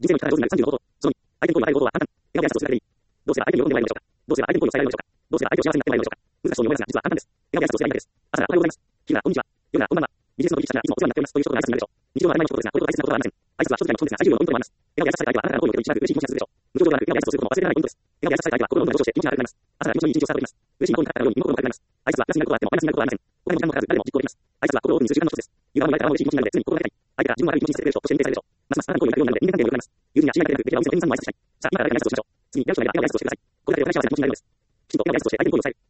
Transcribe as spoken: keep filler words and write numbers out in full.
人生の生き方が上手になるさんじゅうの方法。そのに、相手に好意を与える方法は簡単。選ばれた人を捨てられる。どうすれば相手に喜んでもらえるのでしょうか。どうすれば相手に好意を伝えられるのでしょうか。どうすれば相手を幸せになってもらえるのでしょうか。難しそうに思いますが、実は簡単です。選ばれた人を捨てられないです。朝からおはようございます。昼がこんにちは。夜がこんばんは。ビジネスの取引者がいつもお世話になっておりますという人が挨拶になるでしょう。日常の当たり前の一言ですが、これほど大切なことはありません。挨拶は一つのことですが、最重要のポイントとなります。選ばれたされた相手はあなたの好意を受け取り、しばらく嬉しい気持ちがするでしょう。無表情ではなく、選ばれた挨拶をすることも忘れられないポイントです。選ばれたされた相手は心の温度が上昇して気持ちが軽くなります。朝から気持ちのいい一日をスタートできます。嬉しいことになったかのように身も心も軽くなります。挨拶はプラスになることはあってもマイナスになることはありません。お金も時間もかからず誰でも実行できます。挨拶は心をオープンにする時間の一つです。夕方に言われたらもう嬉しい気持ちになるので常に心がけたい。相手が自分は悪い気持ちにしてくれるでしょうとして認定されるでしょう。ますますあなたの好意になるようになるので人間関係も良くなります。友人や知り合いだけでなく、できればお店の店員さんにも挨拶したい。さあ、今から誰かに挨拶をしましょう。次にやる人がいれば選ばれた人をしてください。これだけでお願いしますと気持ちになるのです。きちんと選ばれた人として相手に好意を伝える。